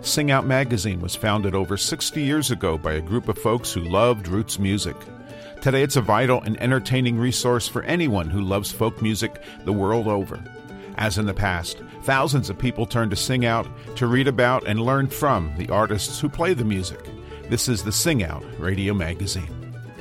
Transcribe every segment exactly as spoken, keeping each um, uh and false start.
Sing Out magazine was founded over sixty years ago by a group of folks who loved roots music. Today it's a vital and entertaining resource for anyone who loves folk music the world over. As in the past, thousands of people turn to Sing Out to read about and learn from the artists who play the music. This is the Sing Out Radio Magazine.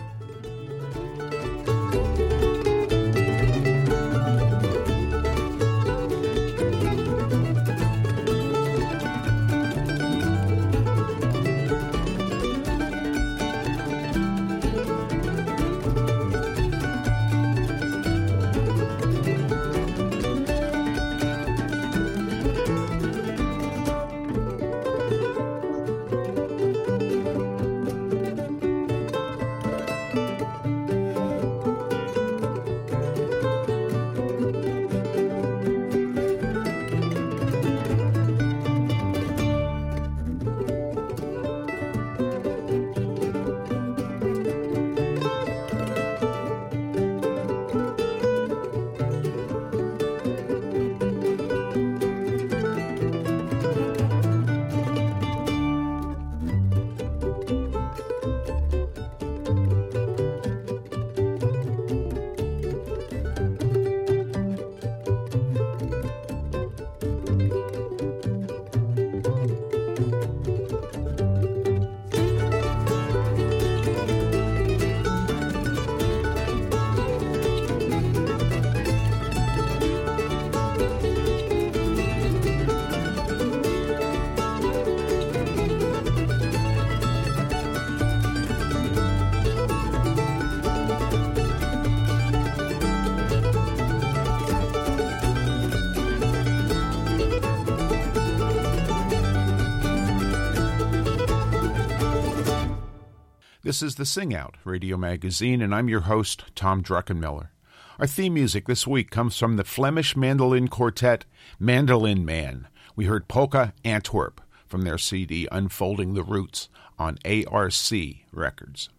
This is the Sing Out Radio Magazine, and I'm your host, Tom Druckenmiller. Our theme music this week comes from the Flemish mandolin quartet Mandolin Man. We heard Polka Antwerp from their C D Unfolding the Roots on A R C Records.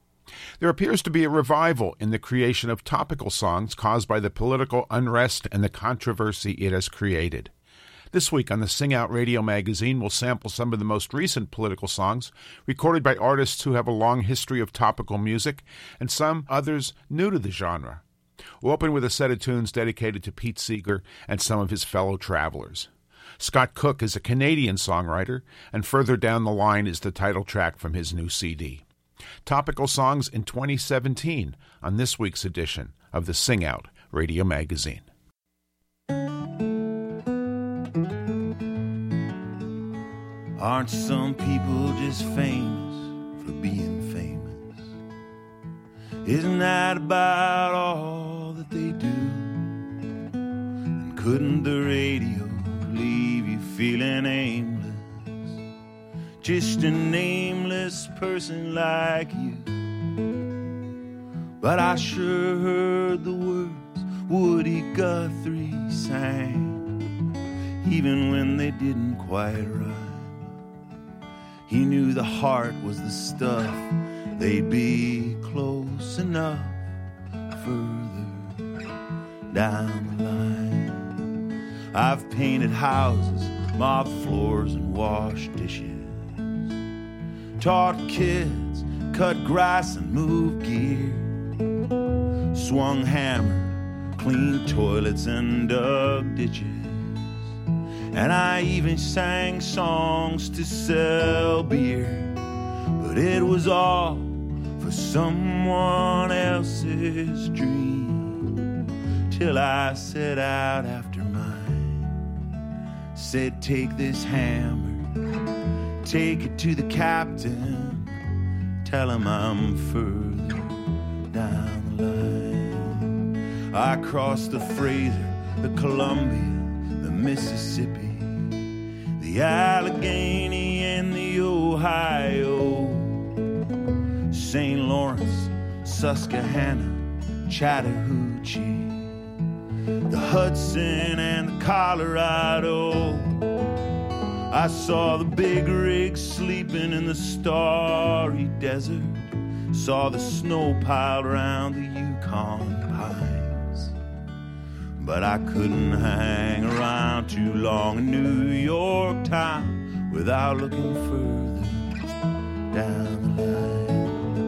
There appears to be a revival in the creation of topical songs caused by the political unrest and the controversy it has created. This week on the Sing Out Radio Magazine, we'll sample some of the most recent political songs recorded by artists who have a long history of topical music and some others new to the genre. We'll open with a set of tunes dedicated to Pete Seeger and some of his fellow travelers. Scott Cook is a Canadian songwriter, and further down the line is the title track from his new C D. Topical songs in twenty seventeen on this week's edition of the Sing Out Radio Magazine. Aren't some people just famous for being famous? Isn't that about all that they do? And couldn't the radio leave you feeling aimless? Just a nameless person like you. But I sure heard the words Woody Guthrie sang, even when they didn't quite rhyme. He knew the heart was the stuff, they'd be close enough further down the line. I've painted houses, mopped floors, and washed dishes, taught kids, cut grass and moved gear, swung hammer, cleaned toilets and dug ditches. And I even sang songs to sell beer. But it was all for someone else's dream, till I set out after mine. Said, take this hammer, take it to the captain, tell him I'm further down the line. I crossed the Fraser, the Columbia, the Mississippi, the Allegheny and the Ohio, Saint Lawrence, Susquehanna, Chattahoochee, the Hudson and the Colorado. I saw the big rigs sleeping in the starry desert, saw the snow piled around the Yukon pines. But I couldn't hang around too long in New York town without looking further down the line.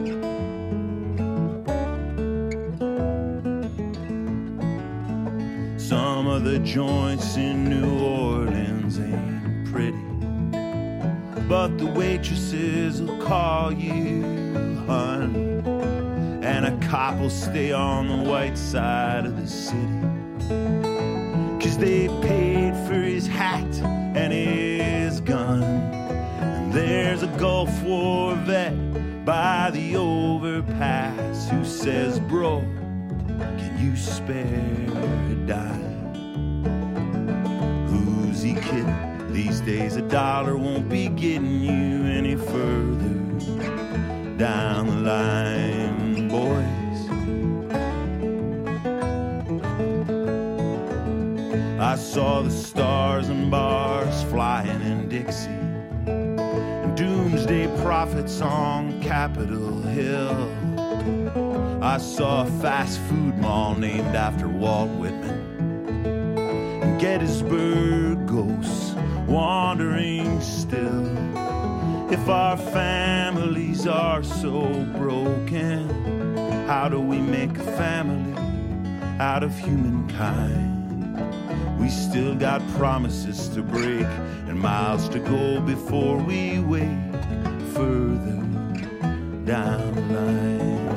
Some of the joints in New Orleans ain't pretty, but the waitresses will call you hun, and a cop will stay on the white side of the city, 'cause they paid for his hat and his gun. And there's a Gulf War vet by the overpass who says, bro, can you spare a dime? Who's he kidding? These days a dollar won't be getting you any further down the line, boys. I saw the stars and bars flying in Dixie, and doomsday prophets on Capitol Hill. I saw a fast food mall named after Walt Whitman, and Gettysburg ghosts wandering still. If our families are so broken, how do we make a family out of humankind? We still got promises to break and miles to go before we wake further down the line.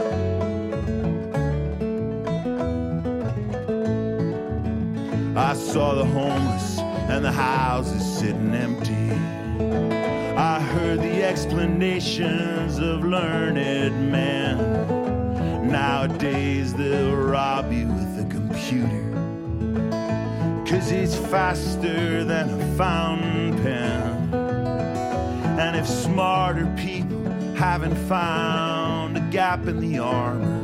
I saw the homeless and the houses sitting empty. I heard the explanations of learned men. Nowadays they'll rob you with a computer, 'cause it's faster than a fountain pen. And if smarter people haven't found a gap in the armor,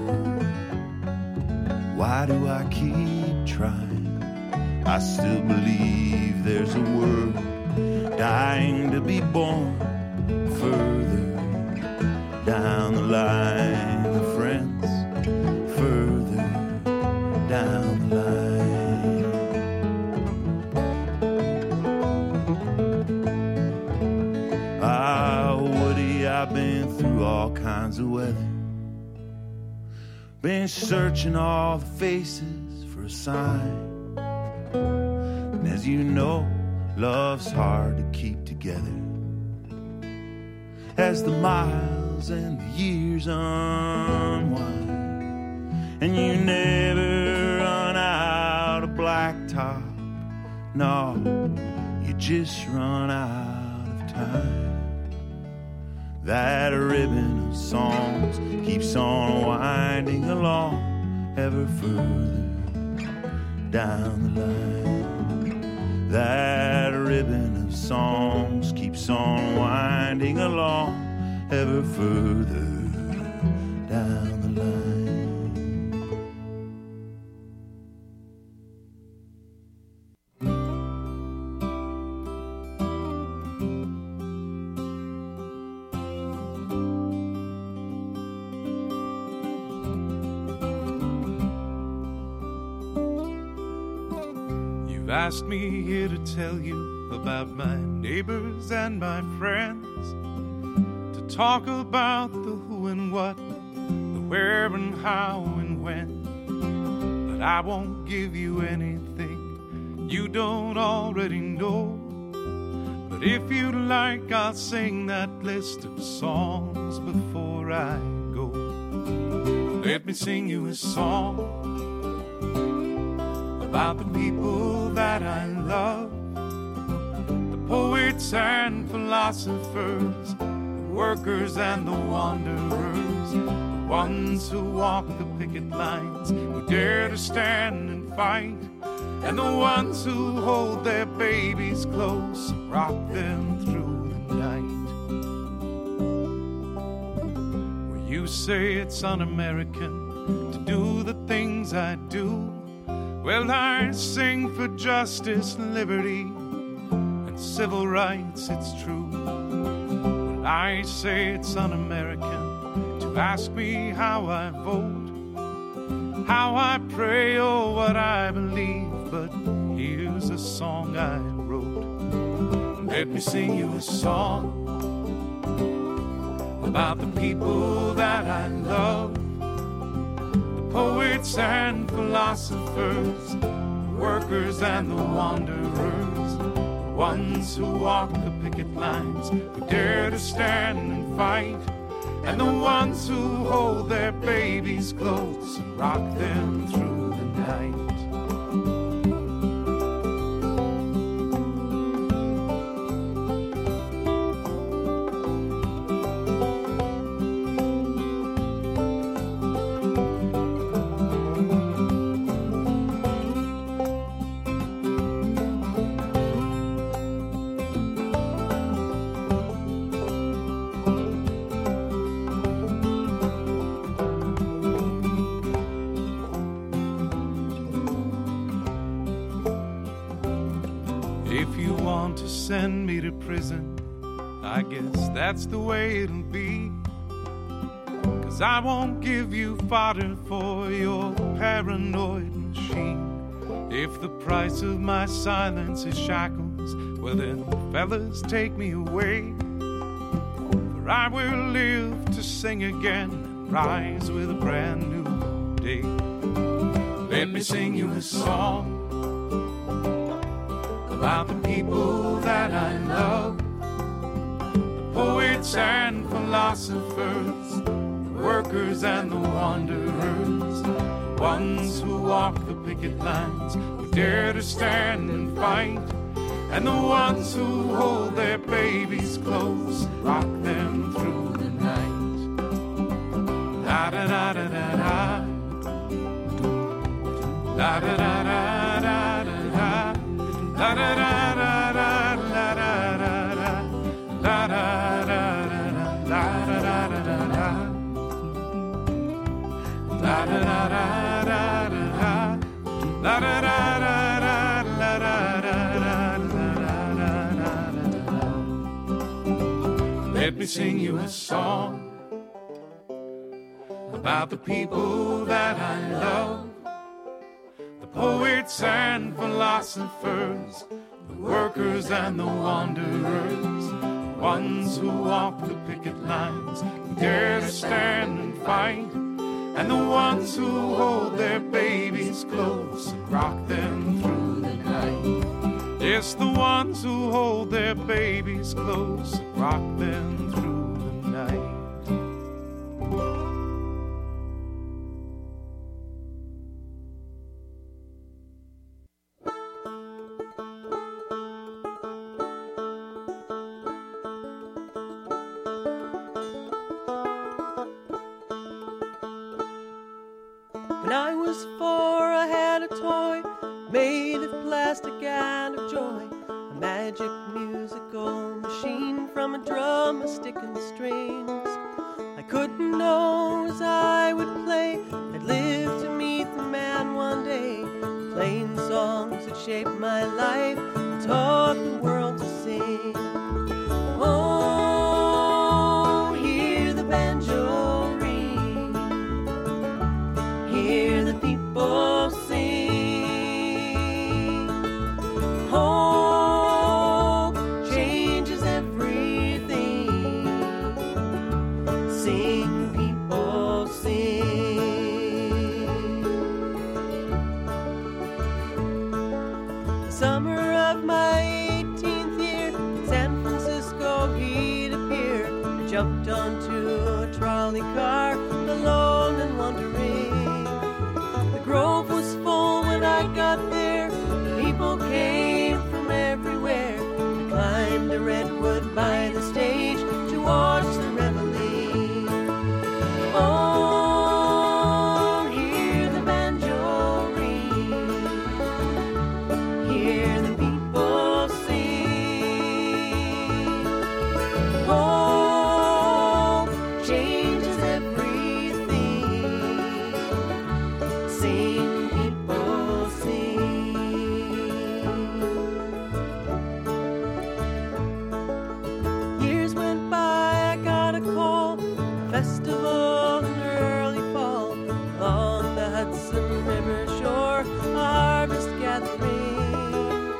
why do I keep trying? I still believe there's a world dying to be born further down the line, friends, further down the line. Ah, Woody, I've been through all kinds of weather, been searching all the faces for a sign. And as you know, love's hard to keep together. As the miles and the years unwind, and you never run out of blacktop. No, you just run out of time. That ribbon of songs keeps on winding along ever further down the line. That ribbon of songs keeps on winding along ever further down the line. You've asked me here to tell you about my neighbors and my friends, to talk about the who and what, the where and how and when. But I won't give you anything you don't already know. But if you'd like, I'll sing that list of songs before I go. Let me sing you a song about the people that I love, the poets and philosophers, the workers and the wanderers, the ones who walk the picket lines, who dare to stand and fight, and the ones who hold their babies close and rock them through the night. Where you say it's un-American to do the things I do, well, I sing for justice, liberty, and civil rights, it's true. Well, I say it's un-American to ask me how I vote, how I pray, or what I believe, but here's a song I wrote. Let me sing you a song about the people that I love, the poets and philosophers, the workers and the wanderers, the ones who walk the picket lines, who dare to stand and fight, and the ones who hold their babies close and rock them through the night. Send me to prison, I guess that's the way it'll be, 'cause I won't give you fodder for your paranoid machine. If the price of my silence is shackles, well then, fellas, take me away, for I will live to sing again and rise with a brand new day. Let me sing you a song about the people that I love, the poets and philosophers, the workers and the wanderers, the ones who walk the picket lines, who dare to stand and fight, and the ones who hold their babies close, rock them through the night. La da da da da da, la da da da da da da. La da da da da la da da da la da da da la da da da da la da da da da la da da da la da da da. Let me sing you a song about the people that I love, poets and philosophers, the workers and the wanderers, the ones who walk the picket lines, who dare to stand and fight, and the ones who hold their babies close and rock them through the night. Yes, the ones who hold their babies close and rock them through the night. When I was four, I had a toy made of plastic and of joy, a magic musical machine from a drum, a stick and strings. I couldn't know as I would play I'd live to meet the man one day, playing songs that shaped my life and taught the world to sing. Oh, hear the banjo ring, hear the people sing. Hope changes everything. Sing, people, sing. The summer of my eighteenth year, in San Francisco he'd appear. I jumped onto a trolley car, alone and wondering. The grove was full when I got there. People came from everywhere. I climbed a redwood by the stage to watch the reveille. Oh, hear the banjo ring, hear the people sing. Hope changes everything. Sing, people, sing. Years went by, I got a call, a festival in early fall, along the Hudson River shore, a harvest gathering.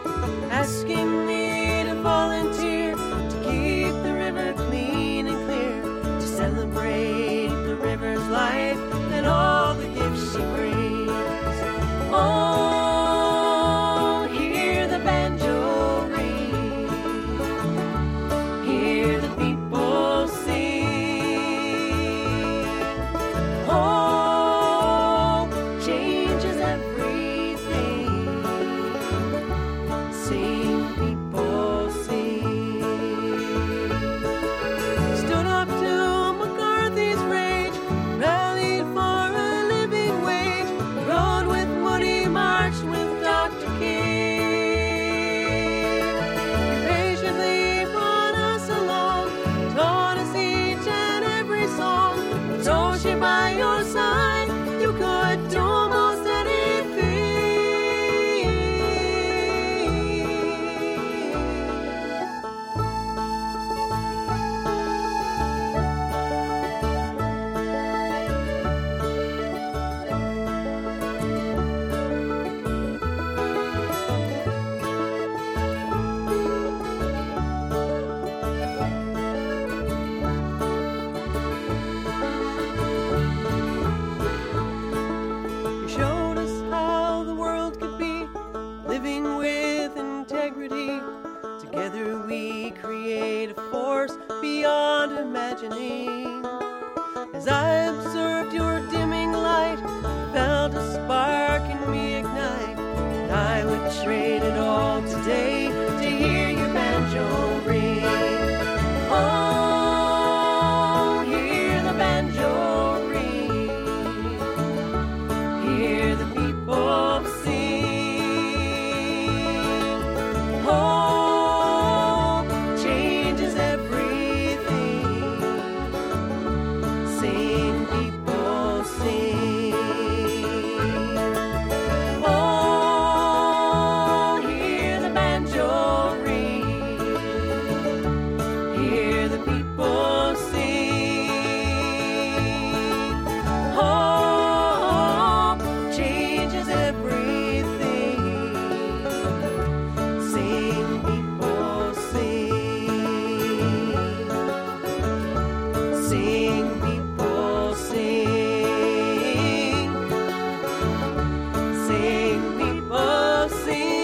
day to hear your banjo ring. Oh, hear the banjo ring. Hear the people sing. Oh, changes everything. Sing, people, sing. Oh, hear the banjo ring. Hear the people sing. Oh, changes everything. Sing, people, sing. Sing, people, sing. Sing, people, sing.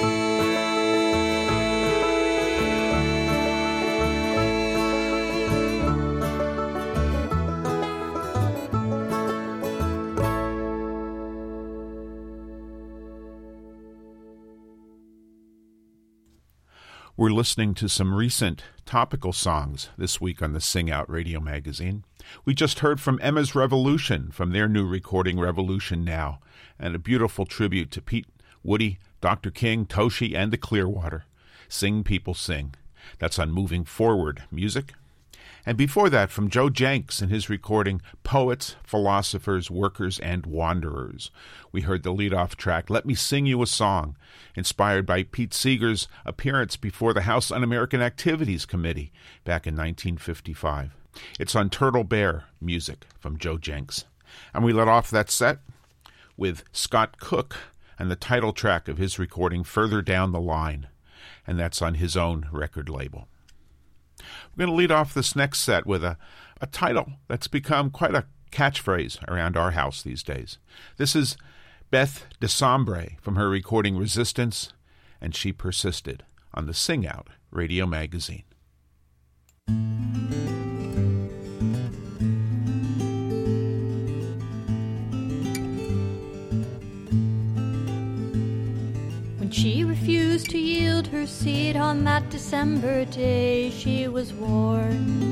We're listening to some recent topical songs this week on the Sing Out Radio Magazine. We just heard from Emma's Revolution from their new recording, Revolution Now, and a beautiful tribute to Pete, Woody, Doctor King, Toshi, and the Clearwater. Sing, People, Sing. That's on Moving Forward Music. And before that, from Joe Jenks and his recording, Poets, Philosophers, Workers, and Wanderers. We heard the lead-off track, Let Me Sing You a Song, inspired by Pete Seeger's appearance before the House Un-American Activities Committee back in nineteen fifty-five. It's on Turtle Bear Music from Joe Jenks. And we let off that set with Scott Cook and the title track of his recording, Further Down the Line, and that's on his own record label. We're going to lead off this next set with a, a title that's become quite a catchphrase around our house these days. This is Beth DeSombre from her recording Resistance, and She Persisted on the Sing Out Radio Magazine. She refused to yield her seat on that December day. She was warned.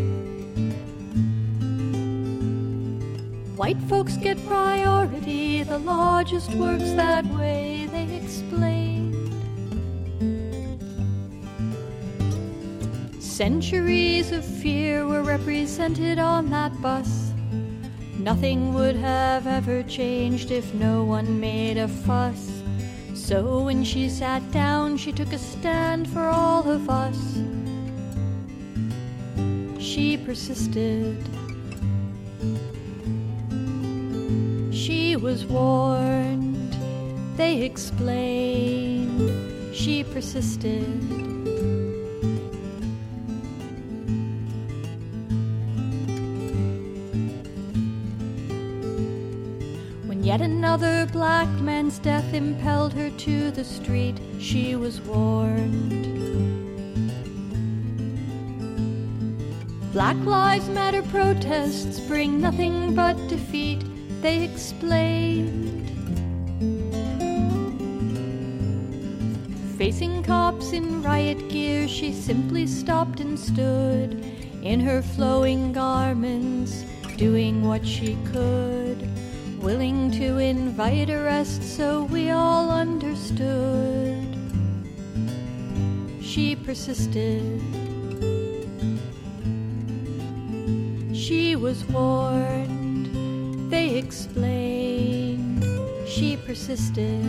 White folks get priority, the law just works that way, they explained. Centuries of fear were represented on that bus. Nothing would have ever changed if no one made a fuss. So when she sat down, she took a stand for all of us. She persisted. She was warned. They explained. She persisted. Yet another black man's death impelled her to the street. She was warned. Black Lives Matter protests bring nothing but defeat, they explained. Facing cops in riot gear, she simply stopped and stood in her flowing garments, doing what she could. Willing to invite arrest, so we all understood. She persisted. She was warned. They explained. She persisted.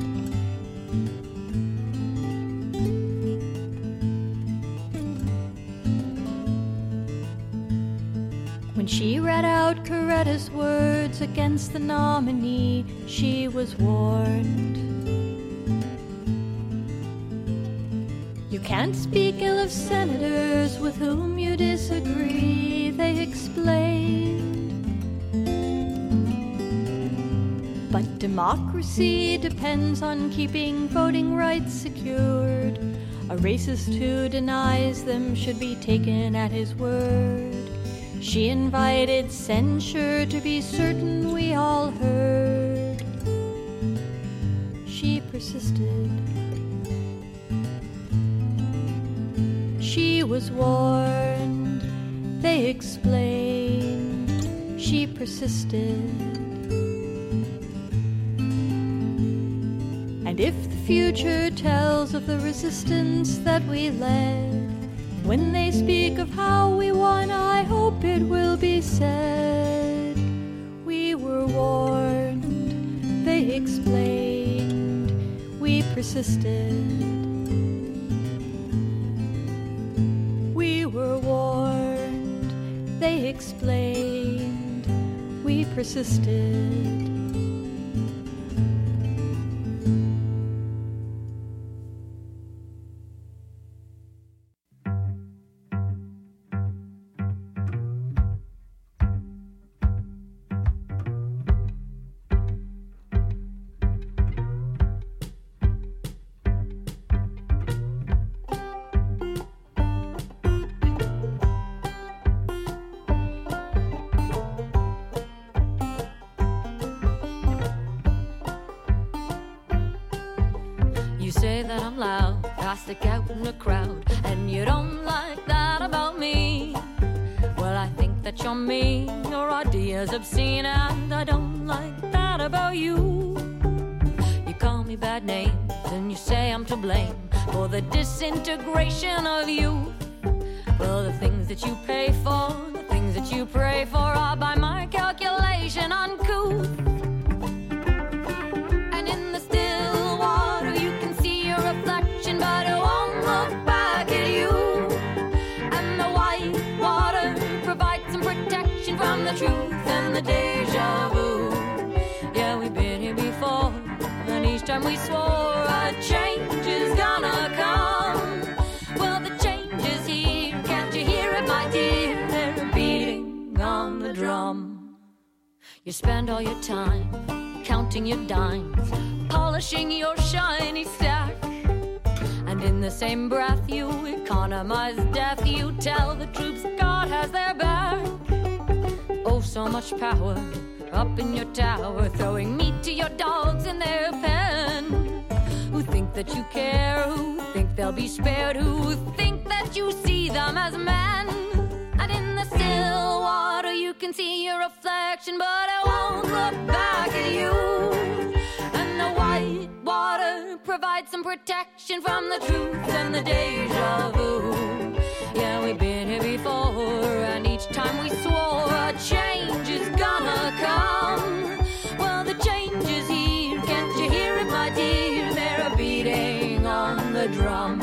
When she read out Coretta's words against the nominee, she was warned. You can't speak ill of senators with whom you disagree, they explained. But democracy depends on keeping voting rights secured. A racist who denies them should be taken at his word. She invited censure to be certain we all heard. She persisted. was warned, they explained, she persisted. And if the future tells of the resistance that we led, when they speak of how we won, I hope it will be said, we were warned, they explained, we persisted. We were warned, they explained, we persisted. Stick out in the crowd, and you don't like that about me. Well, I think that you're mean, your ideas obscene, and I don't like that about you. You call me bad names, and you say I'm to blame for the disintegration of you. Well, the things that you pay for, the things that you pray for are by my calculation uncouth. And in the still water you can see your reflection, but it won't look back at you. And the white water provides some protection from the truth and the deja vu. Yeah, we've been here before, and each time we swore a change is gonna come. Well, the change is here, can't you hear it, my dear? They're beating on the drum. You spend all your time counting your dimes, polishing your shiny stack, and in the same breath you economize death. You tell the troops God has their back. Oh, so much power up in your tower, throwing meat to your dogs in their pen, who think that you care, who think they'll be spared, who think that you see them as men. And in the still water you can see your reflection, but it won't look back at you. And the white water provides some protection from the truth and the deja vu. Yeah, we've been here before, and each time we swore a change is gonna come. Well, the change is here, can't you hear it, my dear? They're a beating on the drum.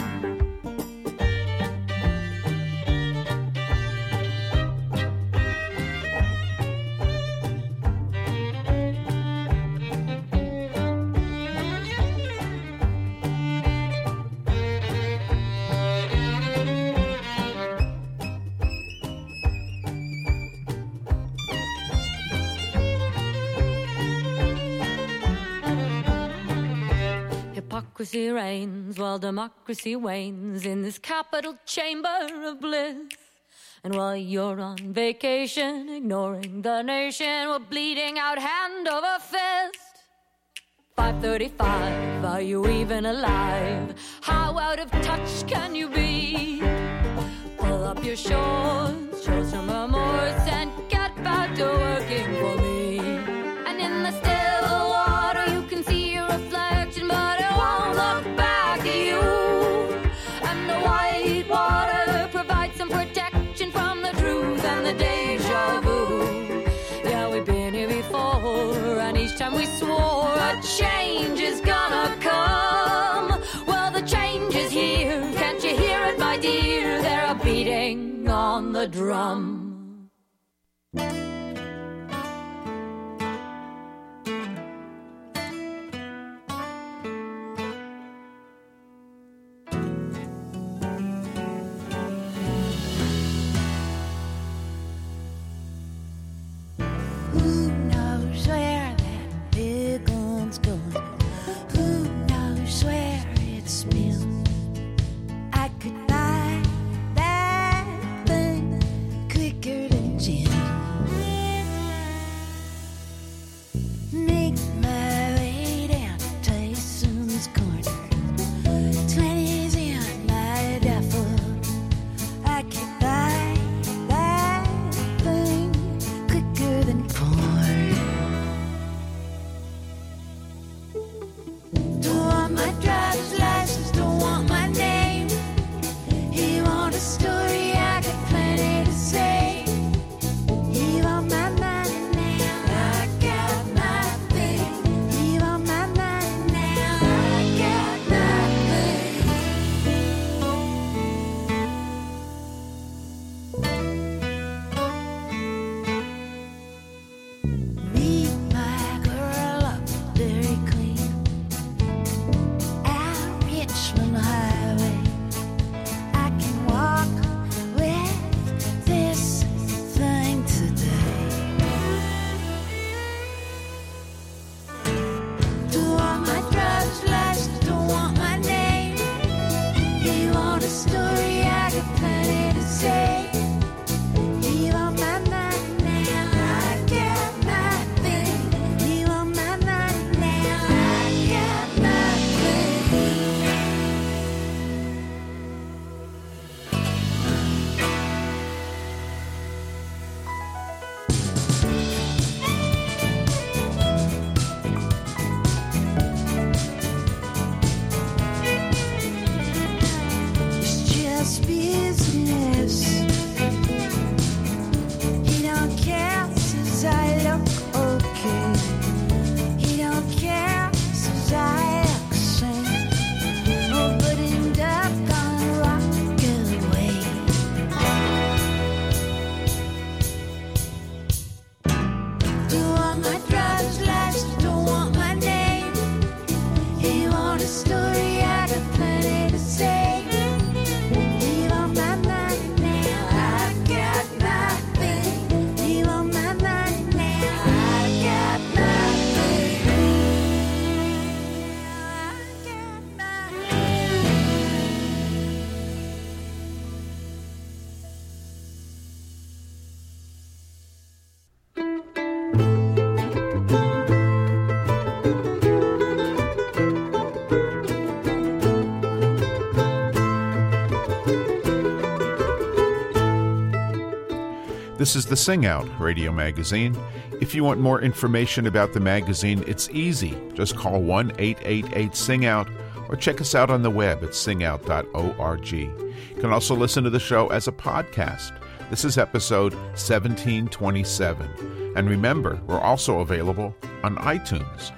Hypocrisy reigns while democracy wanes in this capital chamber of bliss. And while you're on vacation, ignoring the nation, we're bleeding out hand over fist. five thirty-five, are you even alive? How out of touch can you be? Pull up your shorts, show some remorse, and get back to working for me. And in the still water you can see your reflection, but it won't look back at you. And the white water provides some protection from the truth and the deja vu. Yeah, we've been here before, and each time we swore a change is gonna come. Well, the change is here, can't you hear it, my dear? They're a beating on the drum. Quick you want a story, I got plenty to say. You on my mind now, I got my baby. You on my mind now, I got my baby. I got my This is the Sing Out radio magazine. If you want more information about the magazine, it's easy. Just call one eight eight eight sing out or check us out on the web at sing out dot org. You can also listen to the show as a podcast. This is episode seventeen twenty-seven. And remember, we're also available on iTunes.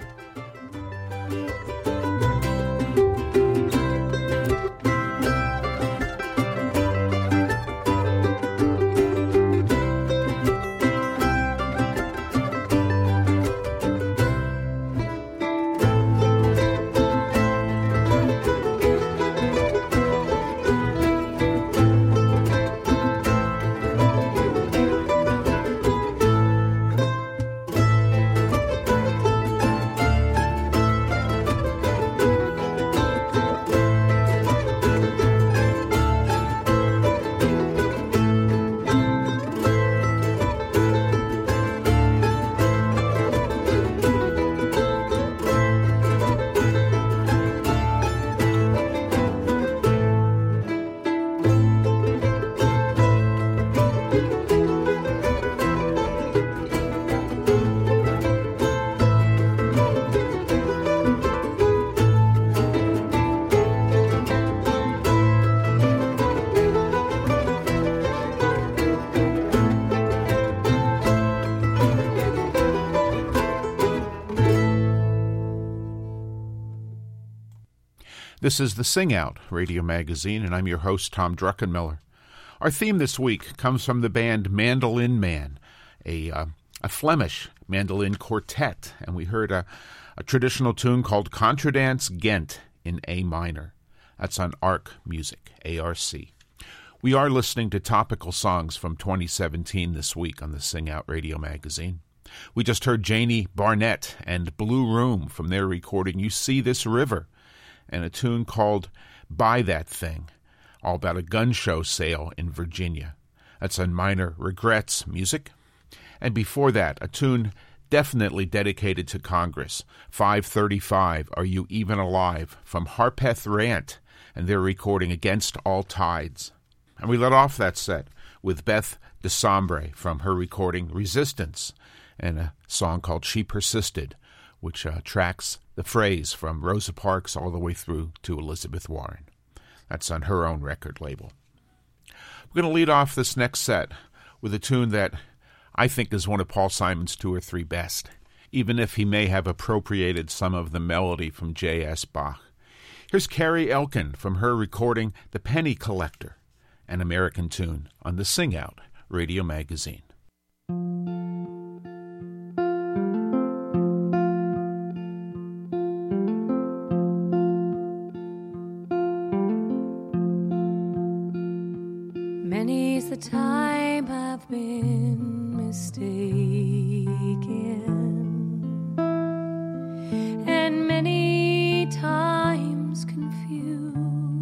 This is the Sing Out radio magazine, and I'm your host, Tom Druckenmiller. Our theme this week comes from the band Mandolin Man, a uh, a Flemish mandolin quartet, and we heard a, a traditional tune called Contradance Ghent in A minor. That's on Arc Music, A R C. We are listening to topical songs from twenty seventeen this week on the Sing Out radio magazine. We just heard Janie Barnett and Blue Room from their recording You See This River, and a tune called Buy That Thing, all about a gun show sale in Virginia. That's on Minor Regrets Music. And before that, a tune definitely dedicated to Congress, five thirty-five, Are You Even Alive, from Harpeth Rant, and their recording Against All Tides. And we let off that set with Beth DeSombre from her recording Resistance, and a song called She Persisted, which uh, tracks the phrase from Rosa Parks all the way through to Elizabeth Warren. That's on her own record label. We're going to lead off this next set with a tune that I think is one of Paul Simon's two or three best, even if he may have appropriated some of the melody from J S. Bach. Here's Carrie Elkin from her recording The Penny Collector, an American tune on the Sing Out radio magazine. Many's the time I've been mistaken, and many times confused.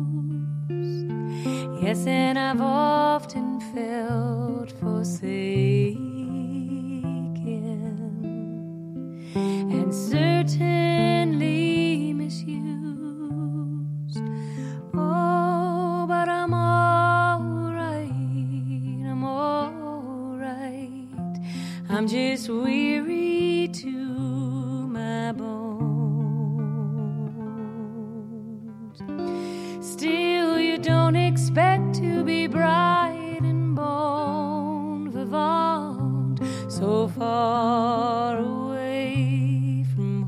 Yes, and I've often felt forsaken, and certainly misused. Oh, but I'm all right, I'm all right. I'm just weary to my bones. Still, you don't expect to be bright and bon vivant so far away from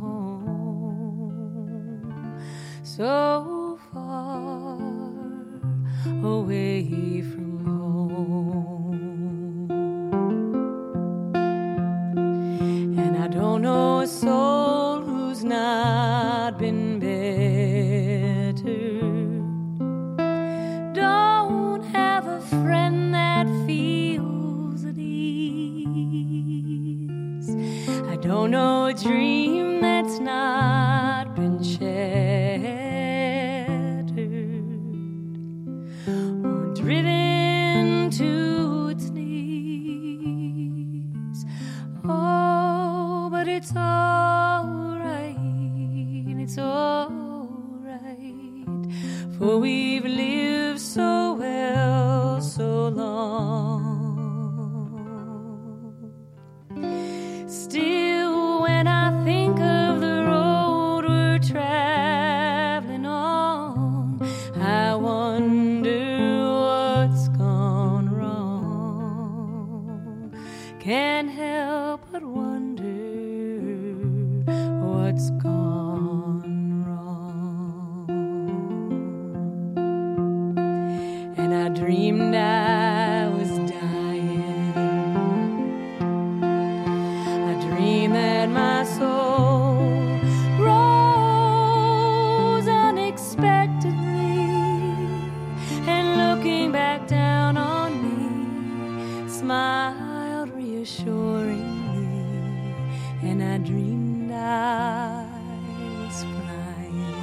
home, so far away from home. And I don't know a soul who's not been buried for we've lived so well so long. Still, when I think of the road we're traveling on, I wonder what's gone wrong. Can't help but wonder what's gone wrong. And I dreamed I was dying. I dreamed that my soul rose unexpectedly, and looking back down on me, smiled reassuringly. And I dreamed I was flying.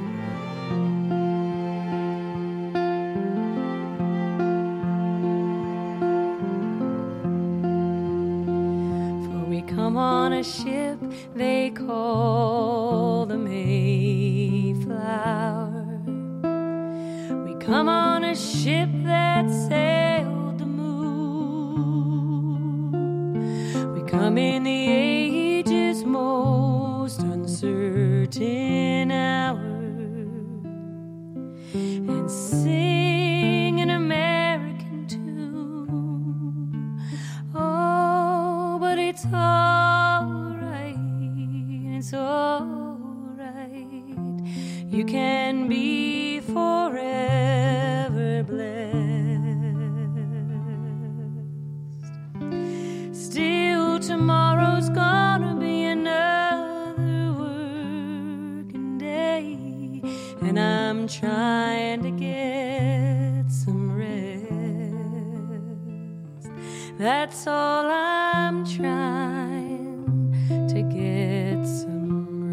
For we come on a ship they call the Mayflower. We come on a ship that sailed the moon. We come in the age's most uncertain hour, and sing an American tune. Oh, but it's all right, it's all right. You can be forever blessed. Still, tomorrow's gonna be another working day, and I'm trying to get some rest. That's all I'm trying, to get some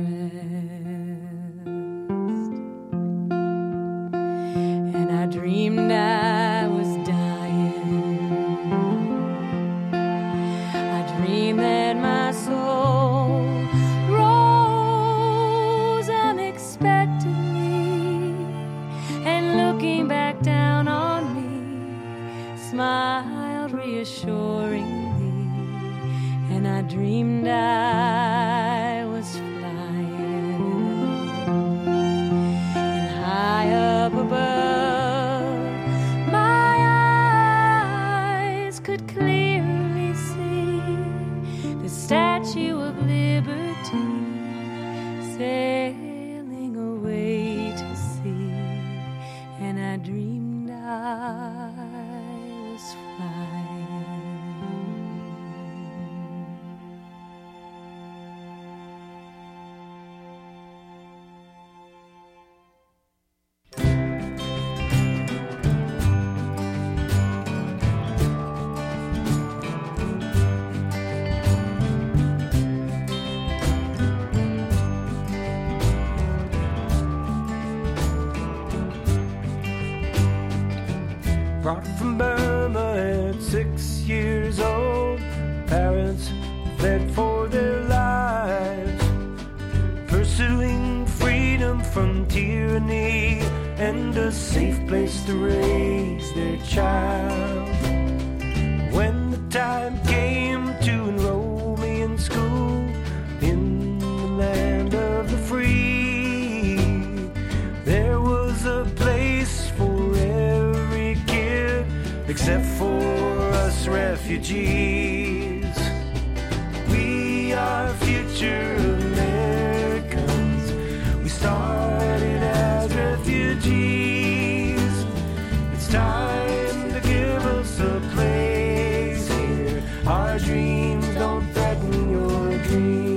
rest. And I dreamed I was dying. I dreamed that my soul rose unexpectedly, and looking back down on me, smiled reassuringly. And I dreamed I was flying, and high up above, my eyes could clearly see the Statue of Liberty sailing away to sea. And I dreamed I was flying. Brought from Burma at six years old, parents fled for their lives, pursuing freedom from tyranny and a safe place to raise their child. When the time came to enroll me in school in the land of the free, there was a place for every kid except for us refugees. We are future Americans. We started as refugees. It's time to give us a place here. Our dreams don't threaten your dreams.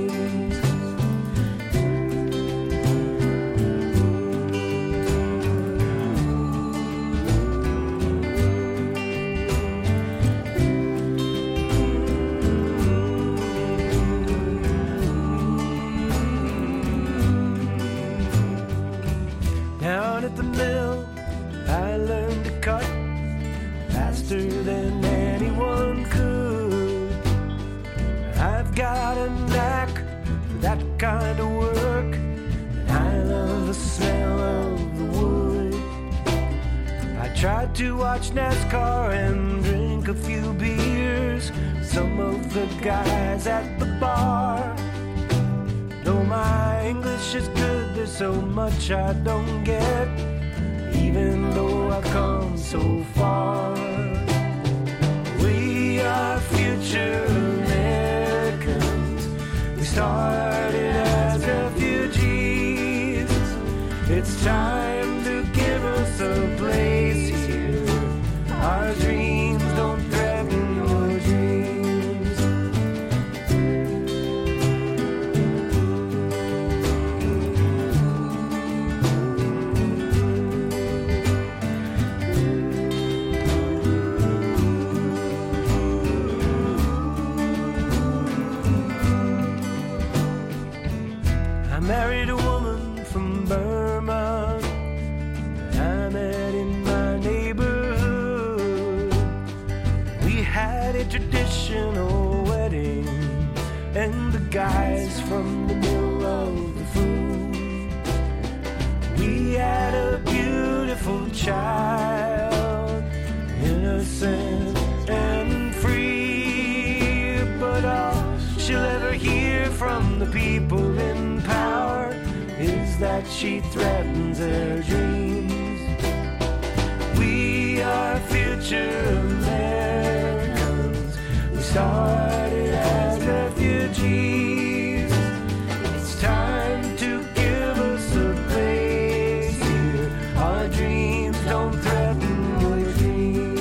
Down at the mill, I learned to cut faster than anyone could. I've got a knack for that kind of work, and I love the smell of the wood. tried to watch NASCAR and drink a few beers. Some of the guys at the bar. Though my English is good, there's so much I don't get, even though I've come so far. We are future Americans. We started as refugees. It's time to give us a place here. Our dreams don't threaten your dreams. I married a woman from Burma that I met in my neighborhood. We had a traditional wedding, and the guys from the mill of the food. We had a beautiful child, innocent and free, but all she'll ever hear from the people in power is that she threatens their dreams. We are future Americans. We started as refugees. It's time to give us a place here. Our dreams don't threaten your dreams.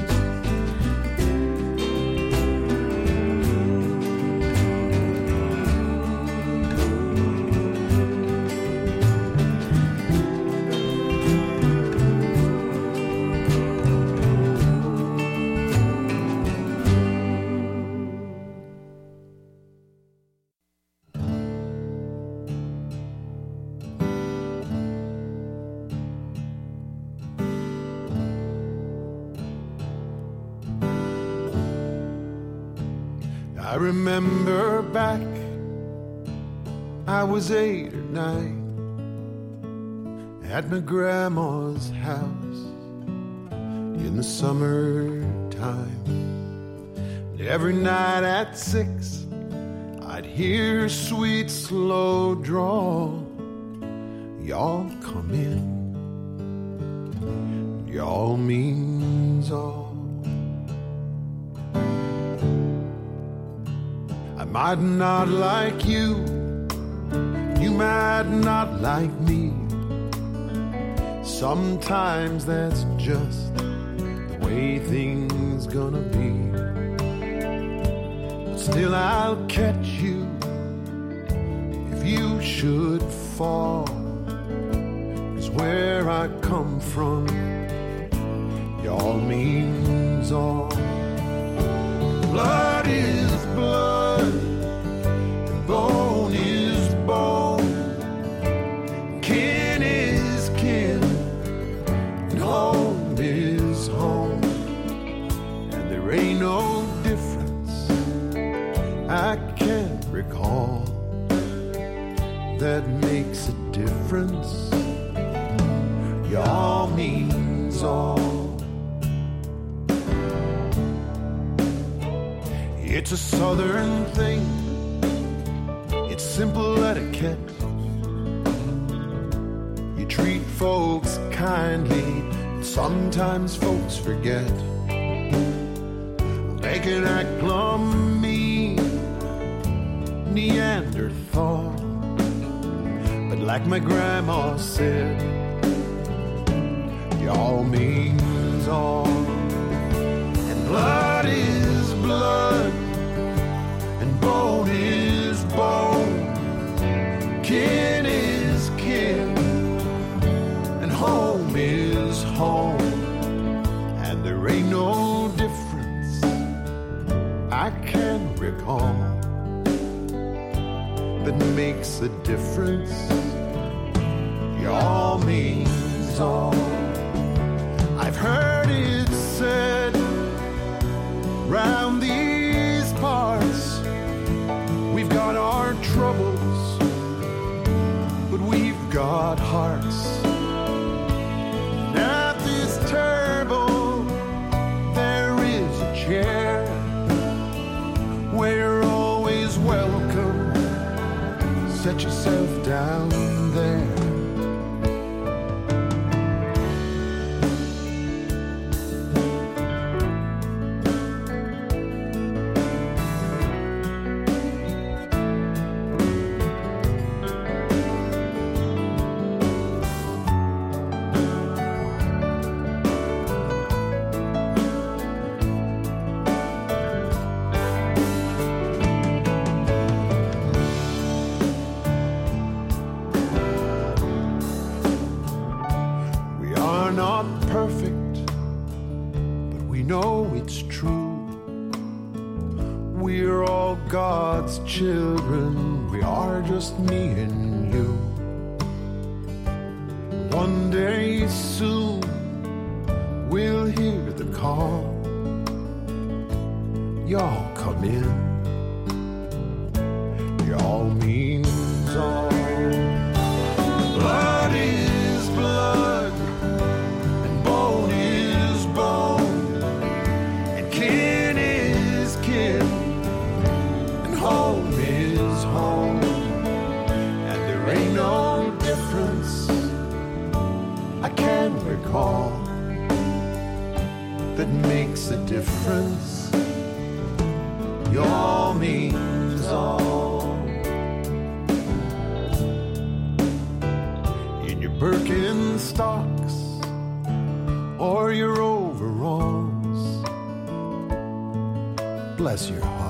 I remember back, I was eight or nine, at my grandma's house in the summertime. And every night at six, I'd hear her sweet, slow drawl. Y'all come in, y'all means all. I might not like you, you might not like me. Sometimes that's just the way things gonna be. But still I'll catch you if you should fall. 'Cause where I come from, y'all means all. Blood is blood, bone is bone, kin is kin, and home is home. And there ain't no difference I can't recall that makes a difference. Y'all means all. It's a southern thing, it's simple etiquette. You treat folks kindly, but sometimes folks forget. They can act plumb mean, Neanderthal, but like my grandma said, y'all means all. And blood is blood, and bone is bone, kin is kin, and home is home. And there ain't no difference I can recall that makes a difference. Y'all means all. I've heard it said round these parts, we've got our troubles, but we've got hearts. And at this turn yourself down there. Children, we are just me and you. One day soon we'll hear the call. Y'all come in. Y'all means all. Blood is blood and bone is bone and kin is kin. Home is home, and there ain't no difference I can recall that makes a difference. Your means all. In your Birkenstocks or your overalls, bless your heart.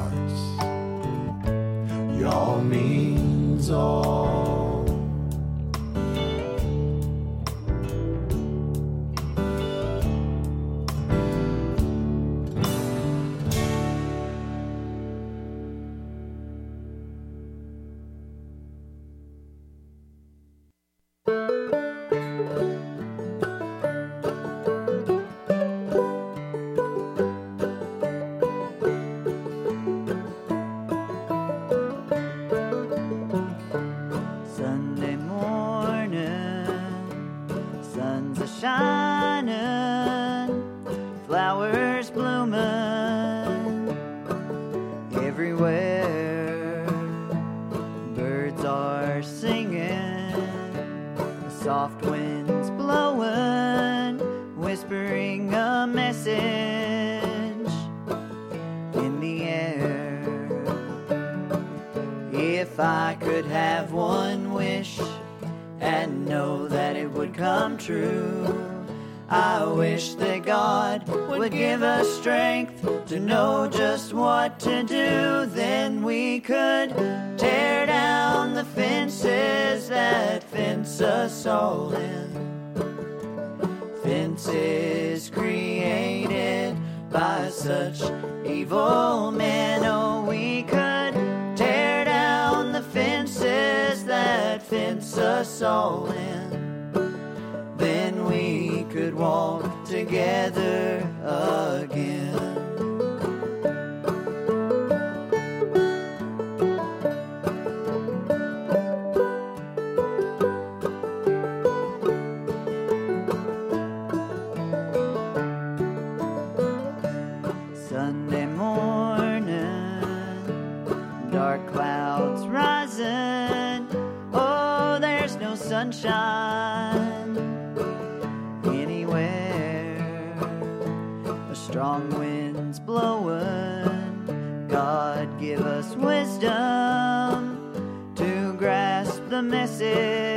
Y'all means all. If I could have one wish and know that it would come true, I wish that God would give us strength to know just what to do. Then we could tear down the fences that fence us all in. Fences created by such evil men. Oh, we could tear down the fences that fence us all in. Then we could walk together again. Sunday morning, dark clouds rising. Oh, there's no sunshine anywhere. A strong wind's blowing. God give us wisdom to grasp the message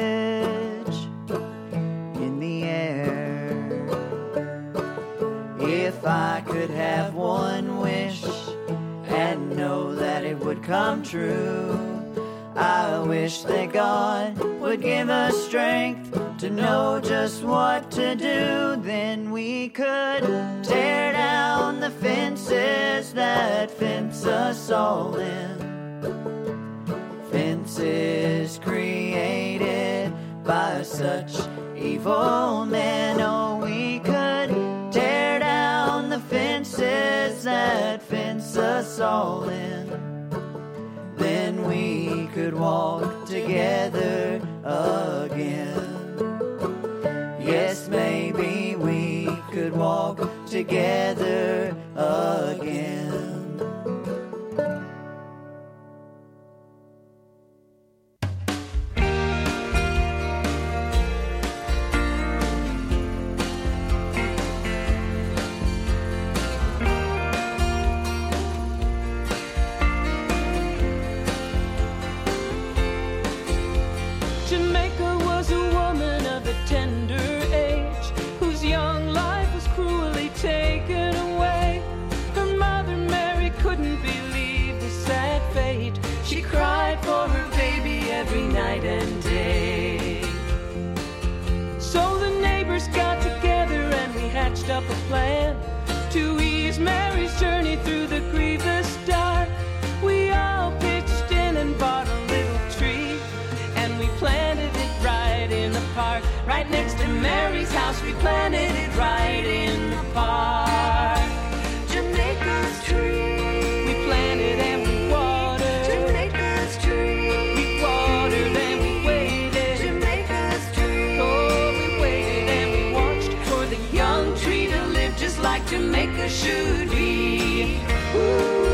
in the air. If I could have one wish and know that it would come true, I wish that God would give us strength to know just what to do. Then we could tear down the fences that fence us all in. Fences created by such evil men. Oh, we could tear down the fences that fence us all in. Then we could walk together again. Yes, maybe we could walk together again. first got together and we hatched up a plan to ease Mary's journey through the grievous dark. We all pitched in and bought a little tree, and we planted it right in the park. Right next to Mary's house, we planted it right in the park. Jamaica's tree. We planted and we watered. Jamaica's tree. We watered and we waited. Jamaica's tree. Oh, we waited and we watched for the young tree to live just like Jamaica should be. Ooh.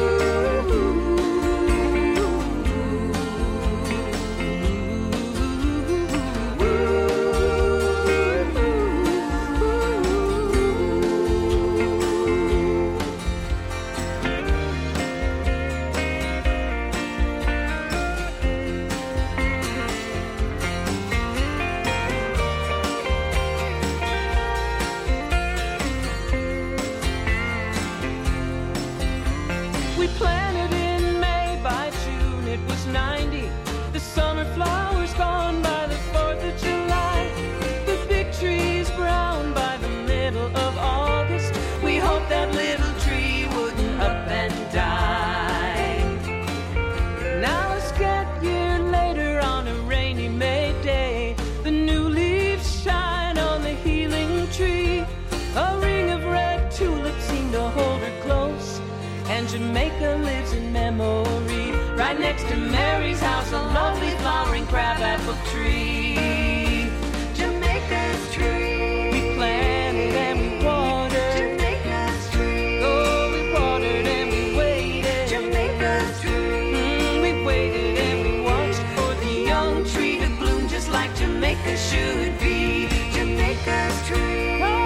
Jamaica lives in memory. Right next to Mary's house, a lovely flowering crabapple tree. Jamaica's tree. We planted and we watered. Jamaica's tree. Oh, we watered and we waited. Jamaica's tree. Mm, we waited and we watched for the young tree to bloom just like Jamaica should be. Jamaica's tree.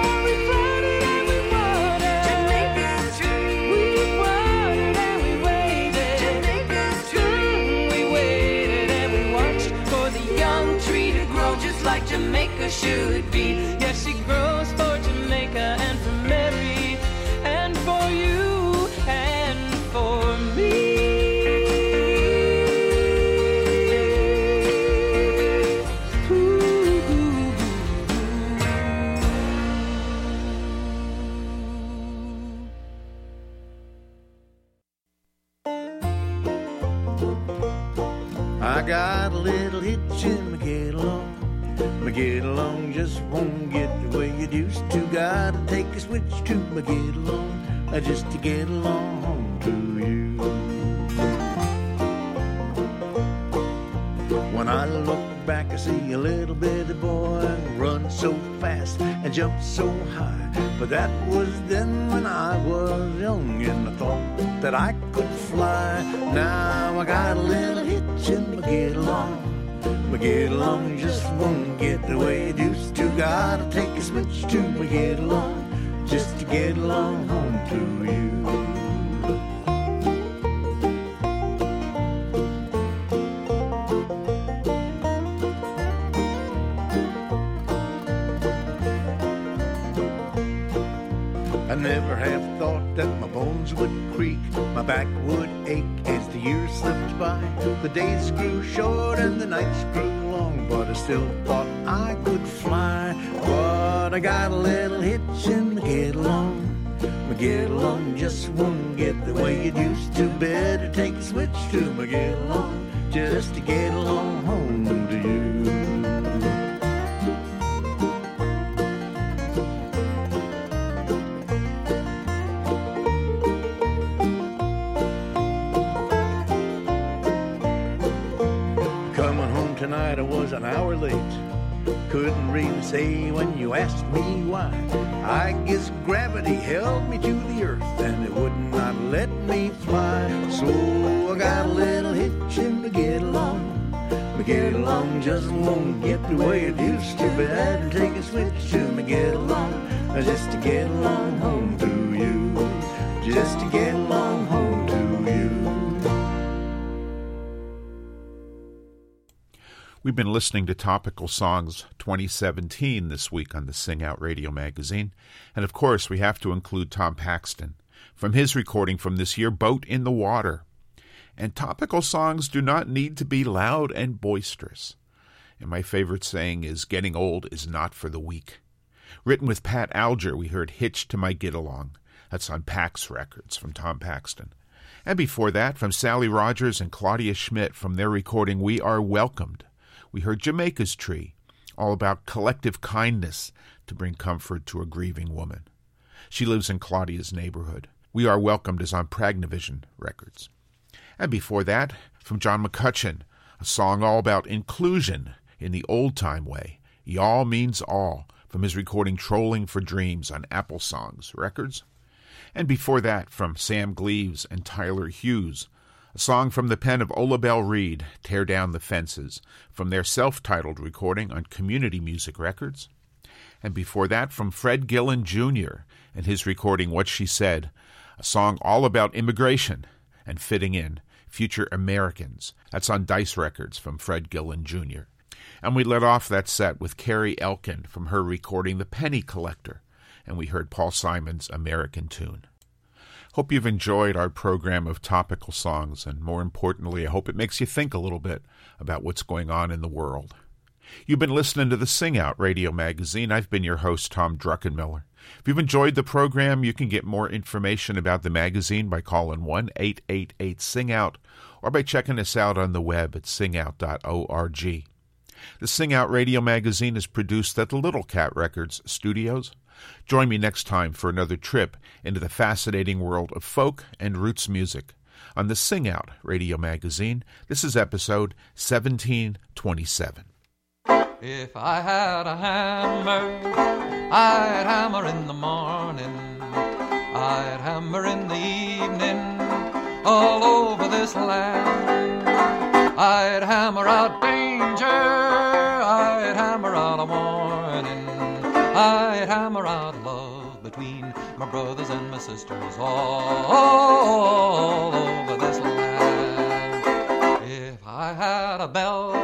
Like Jamaica should be. Yes, she grows for Jamaica and for Mary and for you and for me. Ooh. I got a little hitch in my get along. My get along just won't get the way it used to. Gotta take a switch to my get along, uh, just to get along home to you. When I look back, I see a little bitty boy run so fast and jump so high. But that was then when I was young and I thought that I could fly. Now I got a little hitch in my get along. My get along just won't get the way it used to. Gotta take a switch to my get along, just to get along home to you. I never have thought that my bones would creak, my back would ache as the years slipped by. The days grew short and the nights grew long, but I still thought I could fly. But I got a little hitch in my get along. My get along just won't get the way it used to. Better take a switch to my get along, just to get along home to you. Tonight I was an hour late. Couldn't really say when you asked me why. I guess gravity held me to the earth and it would not let me fly. So I got a little hitch in my get along. My get along just won't get the way it used to. Better take a switch to my get along, just to get along home to you. Just to get along home to you. We've been listening to Topical Songs twenty seventeen this week on the Sing Out Radio magazine. And of course, we have to include Tom Paxton from his recording from this year, Boat in the Water. And topical songs do not need to be loud and boisterous. And my favorite saying is, getting old is not for the weak. Written with Pat Alger, we heard Hitched to My Get Along. That's on Pax Records from Tom Paxton. And before that, from Sally Rogers and Claudia Schmidt from their recording We Are Welcomed, we heard Jamaica's Tree, all about collective kindness to bring comfort to a grieving woman. She lives in Claudia's neighborhood. We Are Welcomed is on Pragnavision Records. And before that, from John McCutcheon, a song all about inclusion in the old-time way, Y'all Means All, from his recording Trolling for Dreams on Apple Songs Records. And before that, from Sam Gleaves and Tyler Hughes, a song from the pen of Ola Belle Reed, Tear Down the Fences, from their self-titled recording on Community Music Records. And before that, from Fred Gillen Junior and his recording What She Said, a song all about immigration and fitting in, Future Americans. That's on Dice Records from Fred Gillen Junior And we let off that set with Carrie Elkin from her recording The Penny Collector, and we heard Paul Simon's American Tune. Hope you've enjoyed our program of topical songs, and more importantly, I hope it makes you think a little bit about what's going on in the world. You've been listening to the Sing Out Radio Magazine. I've been your host, Tom Druckenmiller. If you've enjoyed the program, you can get more information about the magazine by calling one eight eight eight sing out or by checking us out on the web at sing out dot org. The Sing Out Radio Magazine is produced at the Little Cat Records studios. Join me next time for another trip into the fascinating world of folk and roots music on the Sing Out Radio Magazine. This is episode seventeen twenty-seven. If I had a hammer, I'd hammer in the morning, I'd hammer in the evening, all over this land. I'd hammer out danger, I'd hammer out a warning, I'd hammer out love between my brothers and my sisters, all, all over this land. If I had a bell,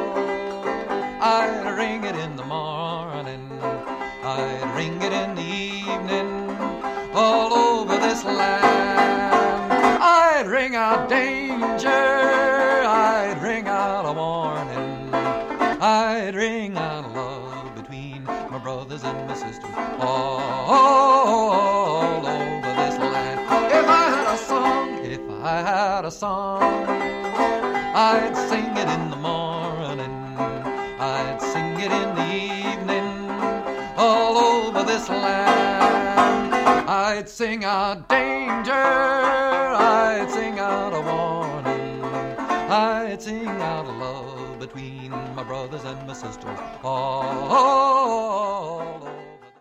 I'd ring it in the morning, I'd ring it in the evening, all over this land. I'd ring out danger, I'd ring out a warning, I'd ring out love between my brothers and my sisters, all, all over this land. If I had a song, if I had a song, I'd sing it in the morning, I'd sing it in the evening, all over this land. I'd sing out danger, I'd sing out a warning, I'd sing out love between my brothers and my sisters, all over.